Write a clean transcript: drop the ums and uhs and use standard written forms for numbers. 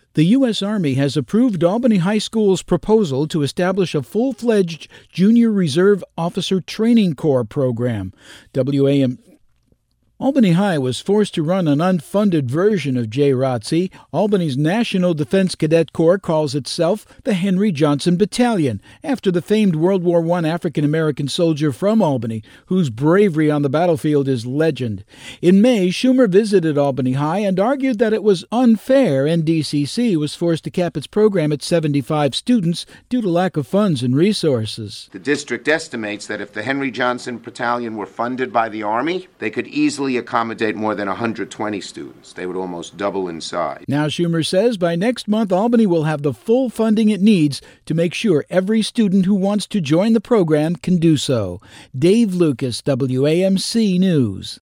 The U.S. Army has approved Albany High School's proposal to establish a full-fledged Junior Reserve Officer Training Corps program. Albany High was forced to run an unfunded version of JROTC. Albany's National Defense Cadet Corps calls itself the Henry Johnson Battalion, after the famed World War I African-American soldier from Albany, whose bravery on the battlefield is legend. In May, Schumer visited Albany High and argued that it was unfair NDCC was forced to cap its program at 75 students due to lack of funds and resources. The district estimates that if the Henry Johnson Battalion were funded by the Army, they could easily accommodate more than 120 students. They would almost double in size. Now, Schumer says by next month, Albany will have the full funding it needs to make sure every student who wants to join the program can do so. Dave Lucas, WAMC News.